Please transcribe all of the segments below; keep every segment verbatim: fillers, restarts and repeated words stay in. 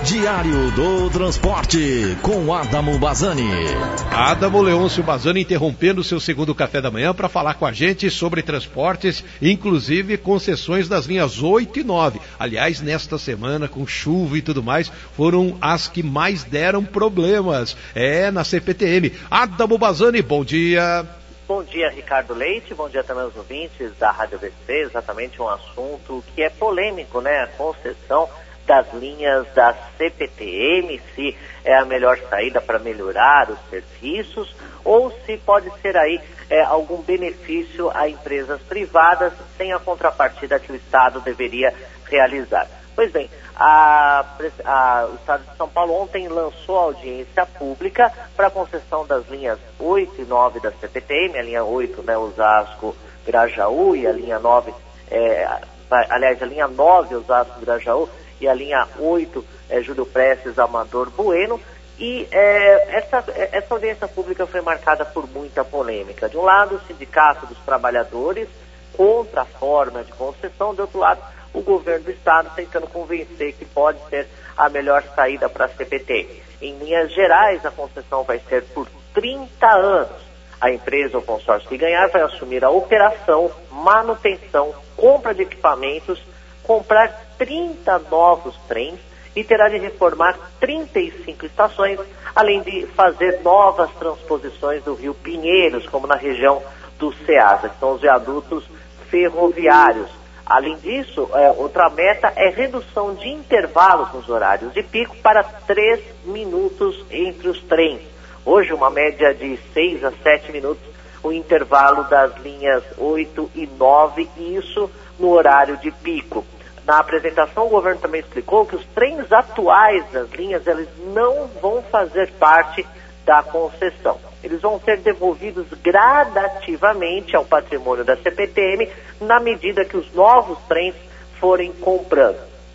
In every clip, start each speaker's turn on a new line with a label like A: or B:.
A: Diário do Transporte, com Adamo Bazzani.
B: Adamo Leôncio Bazzani interrompendo o seu segundo café da manhã para falar com a gente sobre transportes, inclusive concessões das linhas oito e nove. Aliás, nesta semana, com chuva e tudo mais, foram as que mais deram problemas. É, na C P T M. Adamo Bazzani, bom dia.
C: Bom dia, Ricardo Leite, bom dia também aos ouvintes da Rádio A B C. Exatamente um assunto que é polêmico, né? A concessão das linhas da C P T M, se é a melhor saída para melhorar os serviços ou se pode ser aí é, algum benefício a empresas privadas sem a contrapartida que o Estado deveria realizar. Pois bem, a, a, o Estado de São Paulo ontem lançou a audiência pública para a concessão das linhas oito e nove da C P T M, a linha oito, né, Osasco, Grajaú, e a linha nove, é, aliás, a linha nove, Osasco, Grajaú, e a linha oito, é, Júlio Prestes, Amador Bueno, e é, essa, essa audiência pública foi marcada por muita polêmica. De um lado, o Sindicato dos Trabalhadores contra a forma de concessão, de outro lado, o governo do Estado tentando convencer que pode ser a melhor saída para a C P T M. Em linhas gerais, a concessão vai ser por trinta anos. A empresa ou consórcio que ganhar vai assumir a operação, manutenção, compra de equipamentos, comprar trinta novos trens e terá de reformar trinta e cinco estações, além de fazer novas transposições do Rio Pinheiros, como na região do Ceasa, que são os viadutos ferroviários. Além disso, é, outra meta é redução de intervalos nos horários de pico para três minutos entre os trens. Hoje, uma média de seis a sete minutos o intervalo das linhas oito e nove, e isso no horário de pico. Na apresentação, o governo também explicou que os trens atuais das linhas eles não vão fazer parte da concessão. Eles vão ser devolvidos gradativamente ao patrimônio da C P T M na medida que os novos trens forem comprando.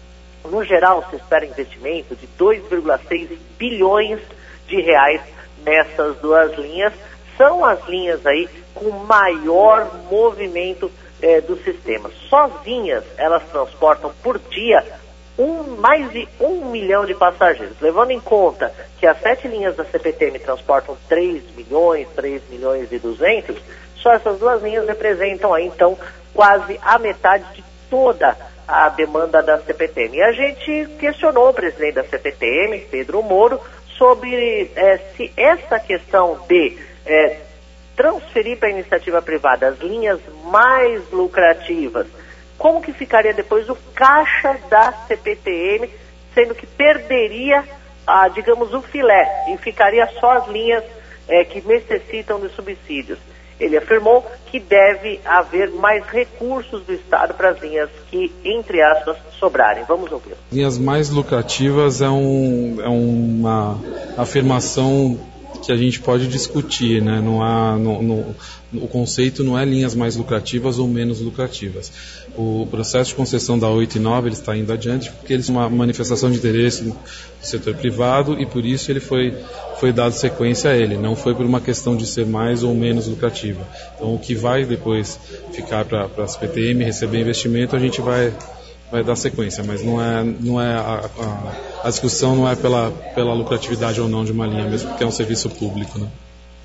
C: No geral, se espera investimento de dois vírgula seis bilhões de reais nessas duas linhas. São as linhas aí com maior movimento eh, do sistema. Sozinhas, elas transportam por dia Um, mais de um milhão de passageiros, levando em conta que as sete linhas da C P T M transportam três milhões, três milhões e duzentos, só essas duas linhas representam aí, então, quase a metade de toda a demanda da C P T M. E a gente questionou o presidente da C P T M, Pedro Moro, sobre é, se essa questão de é, transferir para a iniciativa privada as linhas mais lucrativas, como que ficaria depois o caixa da C P T M, sendo que perderia, ah, digamos, o filé, e ficaria só as linhas eh, que necessitam de subsídios. Ele afirmou que deve haver mais recursos do Estado para as linhas que, entre aspas, sobrarem. Vamos ouvir.
D: Linhas mais lucrativas é, um, é uma afirmação que a gente pode discutir, né? Não há, no, no, o conceito não é linhas mais lucrativas ou menos lucrativas. O processo de concessão da oito e nove ele está indo adiante porque eles uma manifestação de interesse do setor privado e por isso ele foi, foi dado sequência a ele. Não foi por uma questão de ser mais ou menos lucrativa. Então o que vai depois ficar para a C P T M receber investimento a gente vai vai dar sequência, mas não é, não é a, a, a discussão não é pela, pela lucratividade ou não de uma linha, mesmo porque é um serviço público, né?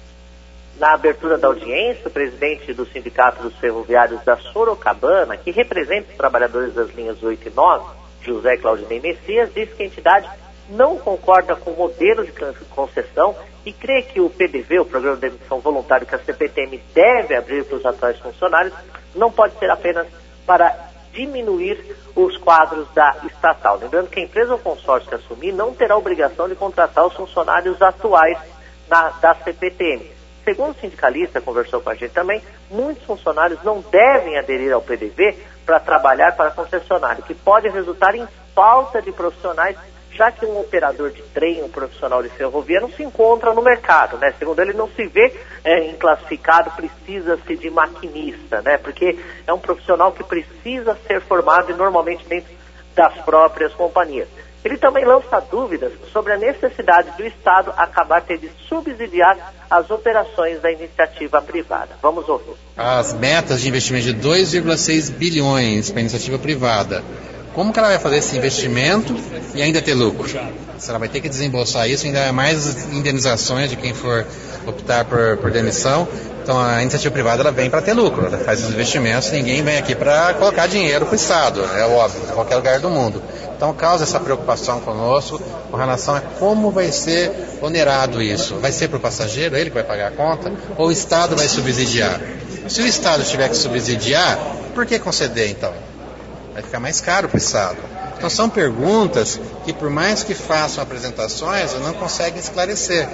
C: Na abertura da audiência, o presidente do Sindicato dos Ferroviários da Sorocabana, que representa os trabalhadores das linhas oito e nove, José Claudinei Messias, disse que a entidade não concorda com o modelo de concessão e crê que o P D V, o Programa de Demissão Voluntário que a C P T M deve abrir para os atuais funcionários, não pode ser apenas para diminuir os quadros da estatal. Lembrando que a empresa ou consórcio que assumir não terá obrigação de contratar os funcionários atuais na, da C P T M. Segundo o sindicalista, conversou com a gente também, muitos funcionários não devem aderir ao P D V para trabalhar para a concessionária, o que pode resultar em falta de profissionais, já que um operador de trem, um profissional de ferrovia, não se encontra no mercado, né? Segundo ele, não se vê é, em classificado, precisa-se de maquinista, né? Porque é um profissional que precisa ser formado e normalmente dentro das próprias companhias. Ele também lança dúvidas sobre a necessidade do Estado acabar tendo de subsidiar as operações da iniciativa privada. Vamos ouvir.
E: As metas de investimento de dois vírgula seis bilhões para a iniciativa privada, como que ela vai fazer esse investimento e ainda ter lucro? Se ela vai ter que desembolsar isso, ainda mais indenizações de quem for optar por, por demissão. Então a iniciativa privada ela vem para ter lucro, ela faz os investimentos, ninguém vem aqui para colocar dinheiro para o Estado, é óbvio, em qualquer lugar do mundo. Então causa essa preocupação conosco com relação a como vai ser onerado isso. Vai ser para o passageiro, ele que vai pagar a conta, ou o Estado vai subsidiar? Se o Estado tiver que subsidiar, por que conceder então? Vai ficar mais caro para o Estado. Então são perguntas que, por mais que façam apresentações, não conseguem esclarecer.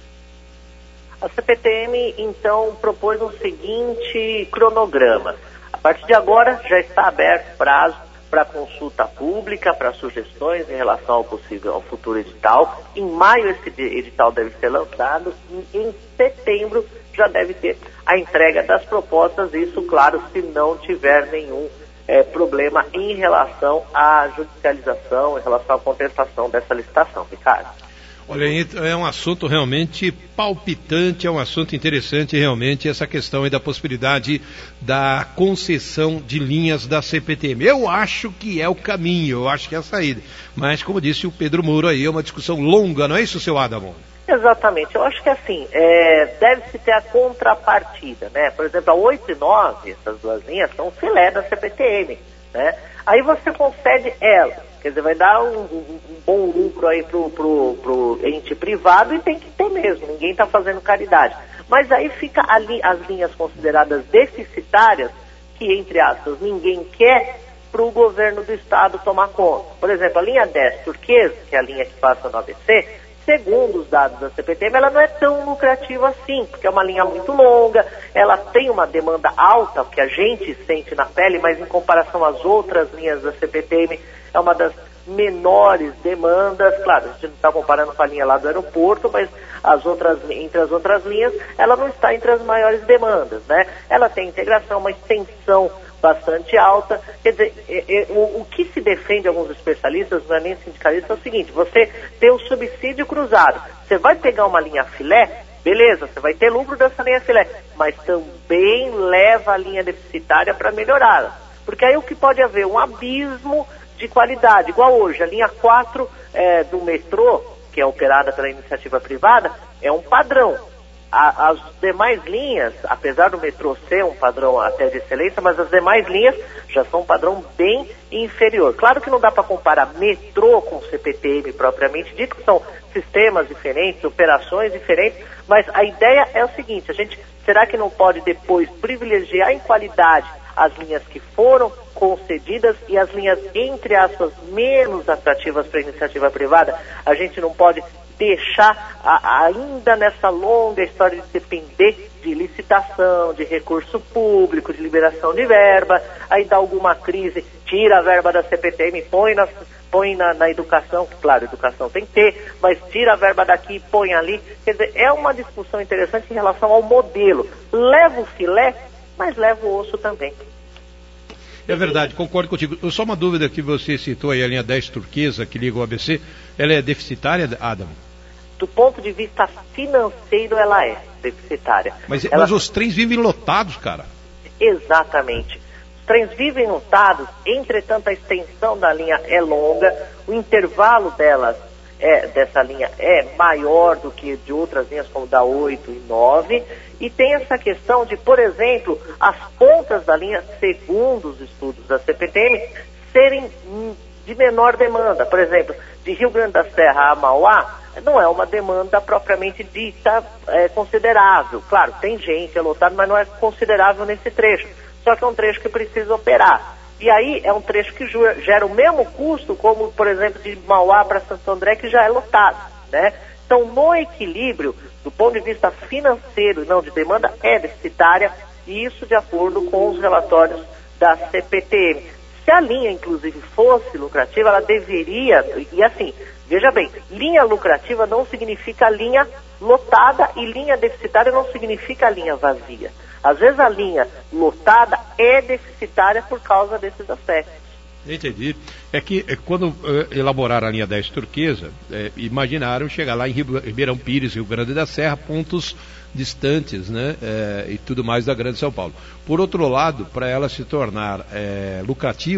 C: A C P T M, então, propôs um seguinte cronograma. A partir de agora, já está aberto prazo para consulta pública, para sugestões em relação ao possível, ao futuro edital. Em maio, esse edital deve ser lançado e em setembro já deve ter a entrega das propostas, isso, claro, se não tiver nenhum É, problema em relação à judicialização, em relação à contestação dessa licitação. Ricardo.
B: Olha, é um assunto realmente palpitante, é um assunto interessante realmente, essa questão aí da possibilidade da concessão de linhas da C P T M. Eu acho que é o caminho, eu acho que é a saída. Mas, como disse o Pedro Moura aí, é uma discussão longa, não é isso, seu Adamo?
C: Exatamente, eu acho que assim, é, deve-se ter a contrapartida, né? Por exemplo, a oito e nove, essas duas linhas, são filé da C P T M, né? Aí você concede elas, quer dizer, vai dar um, um, um bom lucro aí pro, pro, pro ente privado e tem que ter mesmo, ninguém está fazendo caridade. Mas aí fica ali as linhas consideradas deficitárias, que, entre aspas, ninguém quer, para o governo do estado tomar conta. Por exemplo, a linha dez turquesa, que é a linha que passa no A B C, segundo os dados da C P T M, ela não é tão lucrativa assim, porque é uma linha muito longa, ela tem uma demanda alta, que a gente sente na pele, mas em comparação às outras linhas da C P T M, é uma das menores demandas. Claro, a gente não está comparando com a linha lá do aeroporto, mas as outras, entre as outras linhas, ela não está entre as maiores demandas, né? Ela tem integração, uma extensão bastante alta. Quer dizer, é, é, o, o que se defende alguns especialistas, não é nem sindicalista, é o seguinte: você tem o subsídio cruzado, você vai pegar uma linha filé, beleza, você vai ter lucro dessa linha filé, mas também leva a linha deficitária para melhorá-la, porque aí o que pode haver? Um abismo de qualidade, igual hoje, a linha quatro é, do metrô, que é operada pela iniciativa privada, é um padrão. A, as demais linhas, apesar do metrô ser um padrão até de excelência, mas as demais linhas já são um padrão bem inferior. Claro que não dá para comparar metrô com C P T M propriamente dito, que são sistemas diferentes, operações diferentes, mas a ideia é o seguinte: a gente, será que não pode depois privilegiar em qualidade as linhas que foram concedidas e as linhas, entre aspas, menos atrativas para a iniciativa privada? A gente não pode deixar a, ainda nessa longa história de depender de licitação, de recurso público, de liberação de verba, aí dá alguma crise, tira a verba da C P T M, põe na, põe na, na educação, claro, educação tem que ter, mas tira a verba daqui e põe ali. Quer dizer, é uma discussão interessante em relação ao modelo. Leva o filé, mas leva o osso também.
B: É verdade, concordo contigo. Só uma dúvida que você citou aí, a linha dez turquesa, que liga o A B C, ela é deficitária, Adam?
C: Do ponto de vista financeiro, ela é deficitária.
B: Mas,
C: ela...
B: mas os trens vivem lotados, cara.
C: Exatamente. Os trens vivem lotados, entretanto a extensão da linha é longa, o intervalo delas, é, dessa linha é maior do que de outras linhas, como da oito e nove, e tem essa questão de, por exemplo, as pontas da linha, segundo os estudos da C P T M, serem de menor demanda. Por exemplo, de Rio Grande da Serra a Mauá, não é uma demanda propriamente dita é, considerável. Claro, tem gente, é lotado, mas não é considerável nesse trecho. Só que é um trecho que precisa operar. E aí é um trecho que gera o mesmo custo, como, por exemplo, de Mauá para Santo André, que já é lotado, né? Então, no equilíbrio, do ponto de vista financeiro e não de demanda, é deficitária, e isso de acordo com os relatórios da C P T M. Se a linha, inclusive, fosse lucrativa, ela deveria, e assim, veja bem, linha lucrativa não significa linha lotada, e linha deficitária não significa linha vazia. Às vezes a linha lotada é deficitária por causa desses aspectos.
B: Entendi. É que é, quando uh, elaboraram a linha dez turquesa, é, imaginaram chegar lá em Ribeirão Pires, Rio Grande da Serra, pontos distantes, né, é, e tudo mais da Grande São Paulo. Por outro lado, para ela se tornar é, lucrativa,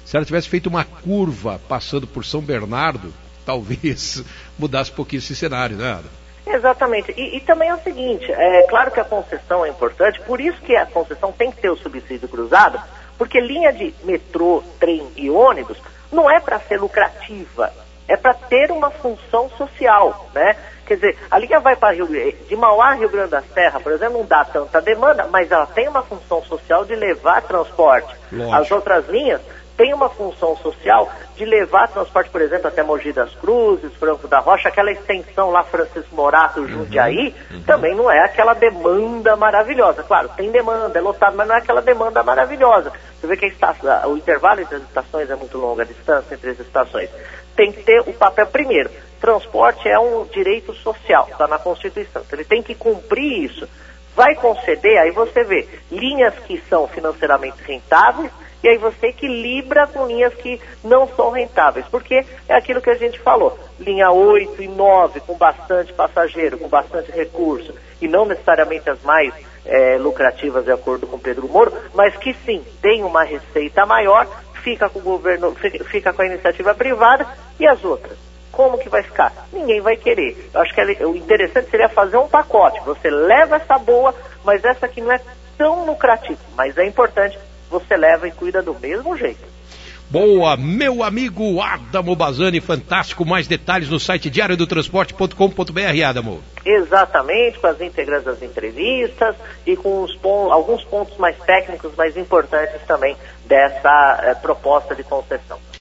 B: Se ela tivesse feito uma curva passando por São Bernardo, talvez mudasse um pouquinho esse cenário, né, Ada?
C: Exatamente. E, e também é o seguinte, é claro que a concessão é importante, por isso que a concessão tem que ter o subsídio cruzado, porque linha de metrô, trem e ônibus não é para ser lucrativa, é para ter uma função social, né? Quer dizer, a linha vai para Rio, de Mauá a Rio Grande da Serra, por exemplo, não dá tanta demanda, mas ela tem uma função social de levar transporte. Lógico. As outras linhas têm uma função social de levar transporte, por exemplo, até Mogi das Cruzes, Franco da Rocha, aquela extensão lá, Francisco Morato, Jundiaí, uhum, uhum. também não é aquela demanda maravilhosa. Claro, tem demanda, é lotado, mas não é aquela demanda maravilhosa. Você vê que a estação, o intervalo entre as estações é muito longo, a distância entre as estações. Tem que ter o papel primeiro. Transporte é um direito social, está na Constituição. Então, ele tem que cumprir isso. Vai conceder, aí você vê linhas que são financeiramente rentáveis, e aí você equilibra com linhas que não são rentáveis, porque é aquilo que a gente falou, linha oito e nove, com bastante passageiro, com bastante recurso, e não necessariamente as mais é, lucrativas de acordo com Pedro Moro, mas que sim, tem uma receita maior, fica com o governo, fica com a iniciativa privada, e as outras? Como que vai ficar? Ninguém vai querer. Eu acho que o interessante seria fazer um pacote, você leva essa boa, mas essa aqui não é tão lucrativa, mas é importante, você leva e cuida do mesmo jeito.
B: Boa, meu amigo Adamo Bazzani, fantástico. Mais detalhes no site diário do transporte ponto com ponto br, Adamo.
C: Exatamente, com as íntegras das entrevistas e com os pon- alguns pontos mais técnicos, mais importantes também dessa eh, proposta de concessão.